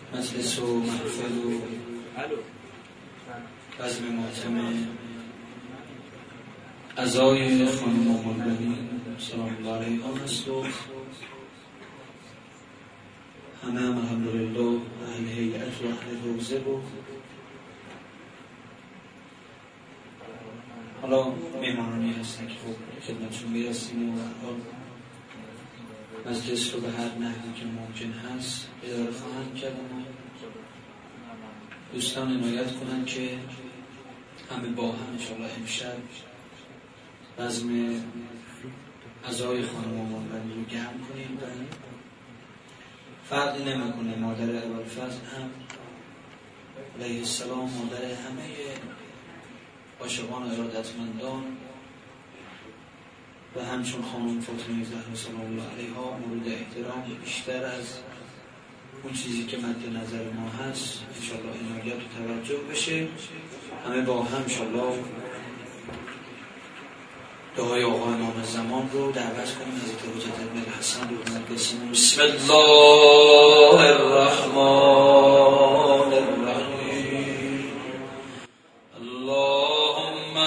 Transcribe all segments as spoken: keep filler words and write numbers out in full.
مجلس و محفل و بزم ماتم عزای خانم مولوی سلام الله علیها است و همه هم الحمدلله اهل هیئت و اهل روزه و حالا میمانانی هستن که خب خدمتشون میرسیم و حال مجلس رو به هر نحوی که ممکن هست اداره خواهند کردن. دوستان عنایت کنند که همه با هم انشاءالله امشب بزم عزای خانم مولوی رو گرم کنیم. فرقی نمیکنه مادر ابوالفضل هم علیه السلام مادر همه عاشقان و ارادتمندان و همچون خانم فاطمه زهرا سلام الله علیها مورد احترام بیشتر از اون چیزی که مد نظر ما هست انشاءالله عنایت و توجه بشه. همه با هم انشاءالله دعای آقا امام زمان رو دعوت کنیم. حضرت حجت ابن الحسن رو مجلسمون. بسم الله الرحمن الرحیم. اللهم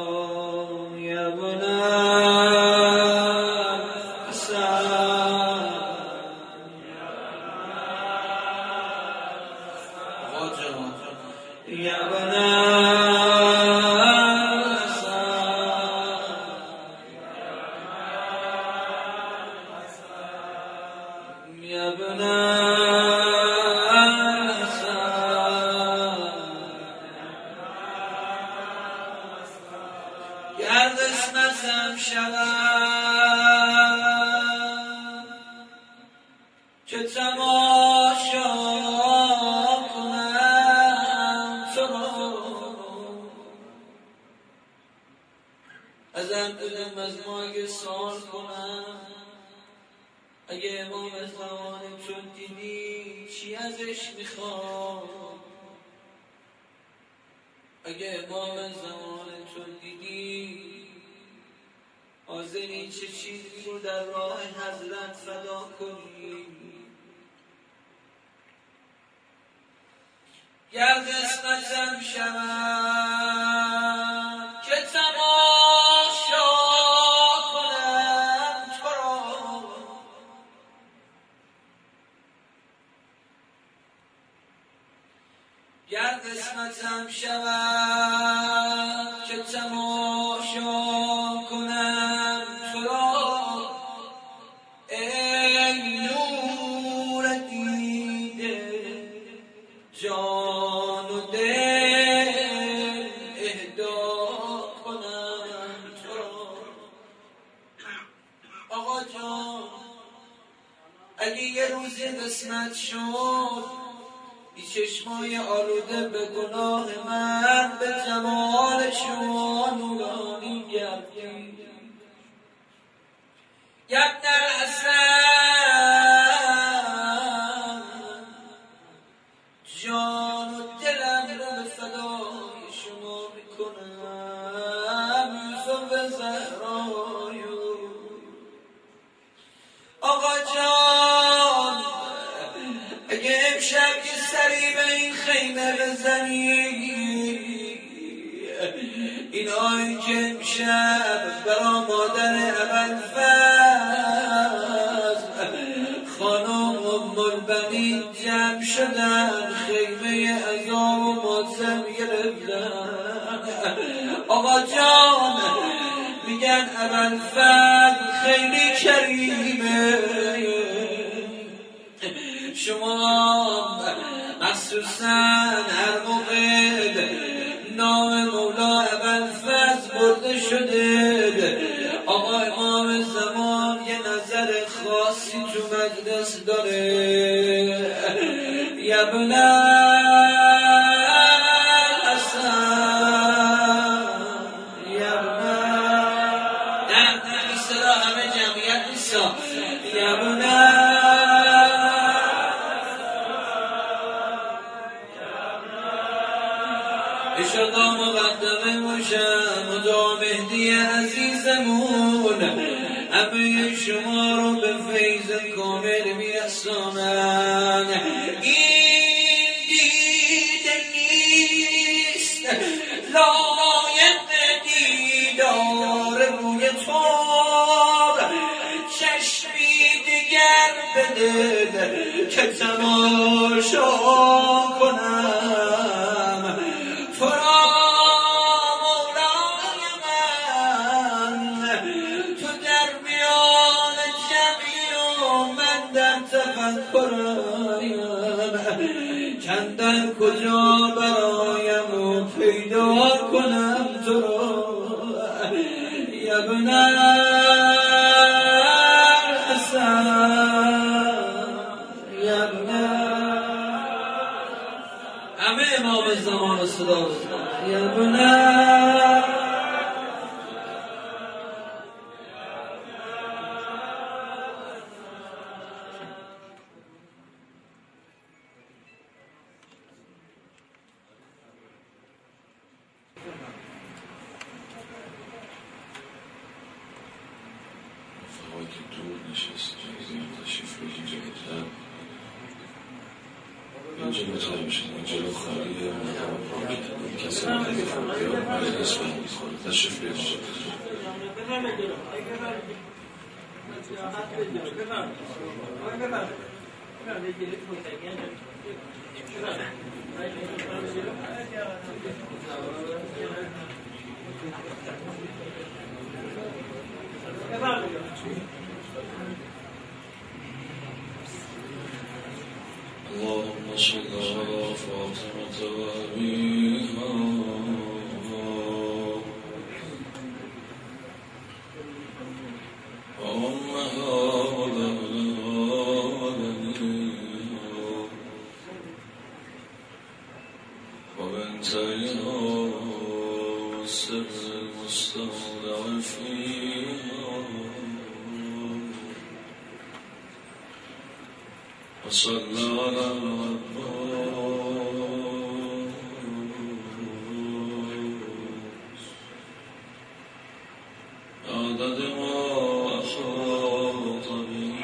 Sa گر قسمتم شود که تماشا کنم تو را، ازم دلم از مایه سال کنم. اگه امام زمان چون دیدی چی ازش میخواد؟ اگه امام زمان چون دیدی حاضری چه چیزی رو در راه حضرت فدا کنی؟ گر قسمتم شود که تماشا کنم تو را، گر قسمتم شود که تماشا کنم تو را، ای نور دیده جان و دل اهدا کنم تو را. آقا جان اگه یه روزی قسمت شد بی چشمای آلوده به گناه من به جمال شما نورانی گردی، یبن الحسن جان و دلم رو به فدای شما میکنم. یوسف زهرای آقا جان اگه امشب که سری به این خیمه بزنی، این آیی که امشب برا مادر ابوالفضل خانم ام البنین جمع شدن، خیمه عزا و ماتم گرفتن. آقا جان میگن ابوالفضل خیلی کریمه، شما مخصوصا هر موقع نام مولا ابوالفضل برده شده آقا امام زمان یه نظر خاصی تو مجلس داره. یبن الحسن یبن نه نه صدا همه جمعیت نیستا. یبن اشاءالله مقدمه باشم مدا مهدی عزیزمون همه شما رو به فیض کامل میرسانن. این دیده نیست لایق دیدار روی تو، چشمی دیگر بده که تماشا کنم تو را مولای من. تو در میان جمعی و من در تفکرم، چندن کجا برایم و پیدا کنم تو را. یبن الحسن یبن همه امام زمان و صدا بزن. یبن که دور نشست جایزیان تشریف بگی جایدن اینجا مطمئن شد اینجا رو خالیه مدام پاکت این کسی رو حدیف رو بیار مجلس بندی خواهد تشریف بگی اللهم صل على فاطمة وأبيها السر المستودع فيها وصلى على العباس عدد ما أحاط به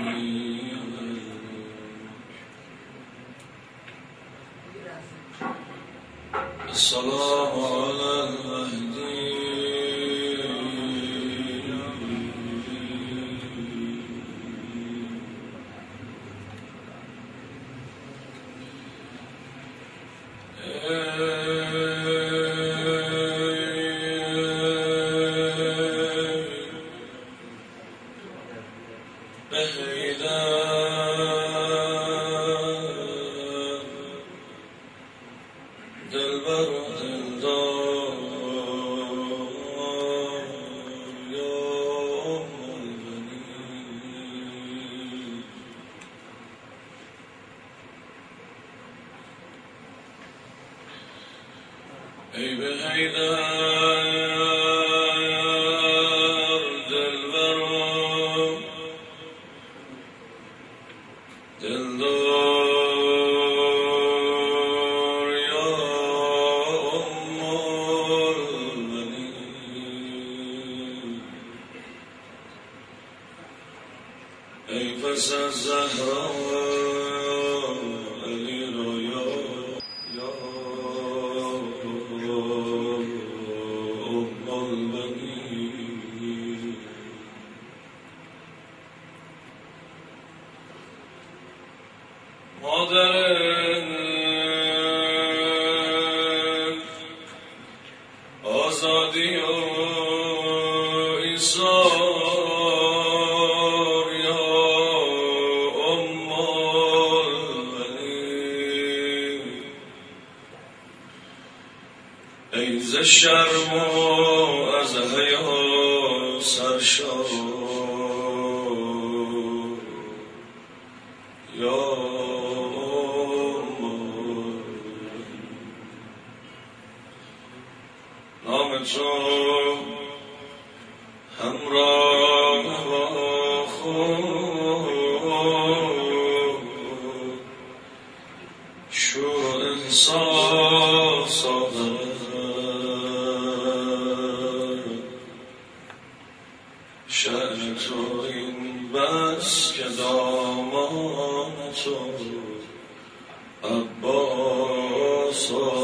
السلام على المهدي ای به حیدر دلبرم دلدار یا ام المنین ای پس از زهرا علی را یا یا مادر آزادی و ایثار یا ام المنین ای ز شرم و از حیا سرشار یا نام تو همراه با خود شور احساس آورد شأن تو این بس که دامان تو عباس